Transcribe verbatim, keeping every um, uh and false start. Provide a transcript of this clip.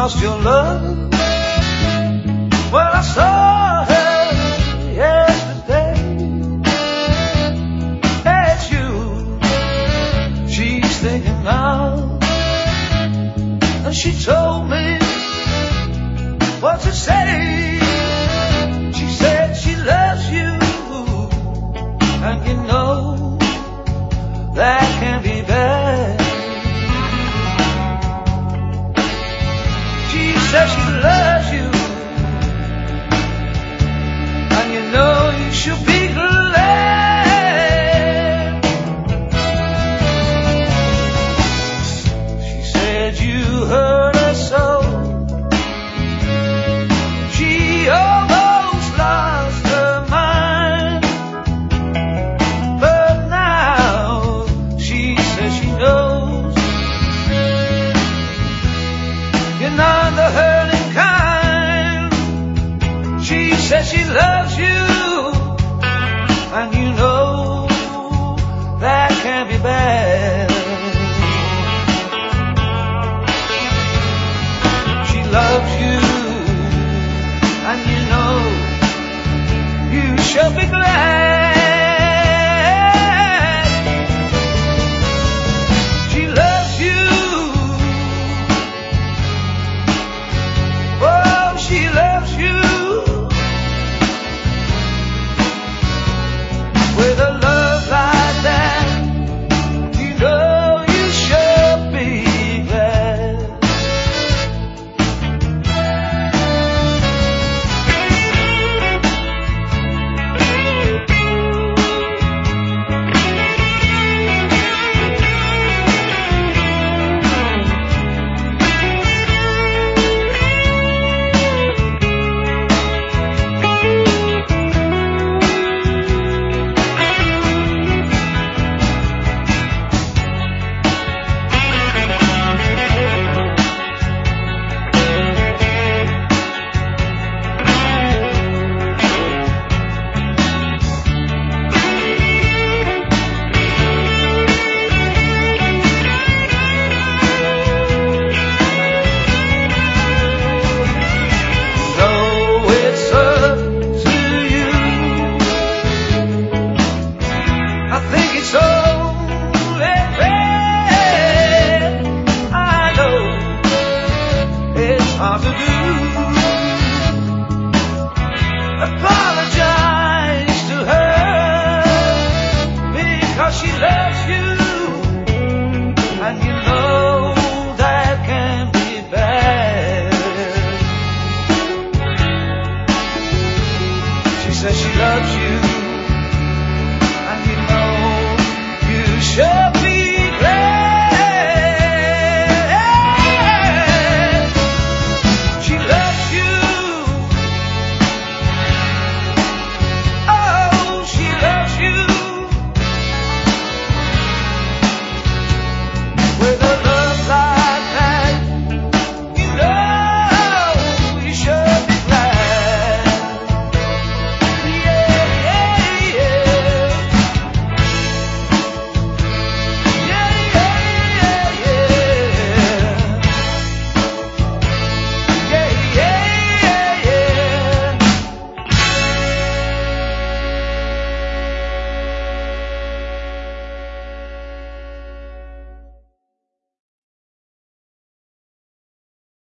lost your love. Well, I saw her yesterday. It's you she's thinking of, and she told me what to say. She said she loves you, and you know that can be bad. She says she loves you, and you know you should be glad. She said you hurt her so, she almost lost her mind. But now she says she knows you're not the hurting kind. She says she loves you, and you know that can be bad. She loves you, and you know you shall be glad. She loves you, oh, she loves you. With a love like that, you know you should be glad. Hard to do. Apologize.